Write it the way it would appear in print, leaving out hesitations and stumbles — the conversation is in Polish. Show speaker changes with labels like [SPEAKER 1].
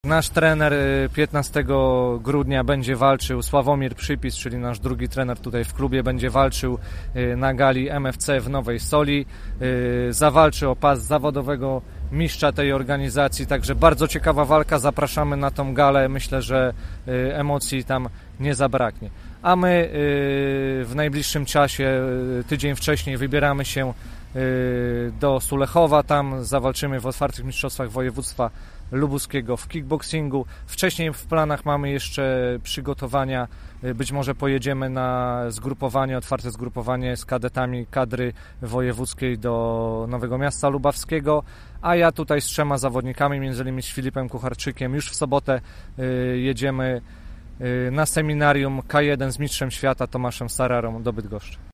[SPEAKER 1] Nasz trener 15 grudnia będzie walczył, Sławomir Przypis, czyli nasz drugi trener tutaj w klubie, będzie walczył na gali MFC w Nowej Soli. Zawalczy o pas zawodowego mistrza tej organizacji, także bardzo ciekawa walka, zapraszamy na tą galę, myślę, że emocji tam nie zabraknie. A my w najbliższym czasie, tydzień wcześniej, wybieramy się do Sulechowa, tam zawalczymy w otwartych mistrzostwach województwa lubuskiego w kickboxingu. Wcześniej w planach mamy jeszcze przygotowania, być może pojedziemy na zgrupowanie, otwarte zgrupowanie z kadetami kadry wojewódzkiej do Nowego Miasta Lubawskiego, a ja tutaj z 3 zawodnikami, między innymi z Filipem Kucharczykiem, już w sobotę jedziemy na seminarium K1 z mistrzem świata Tomaszem Sararą do Bydgoszczy.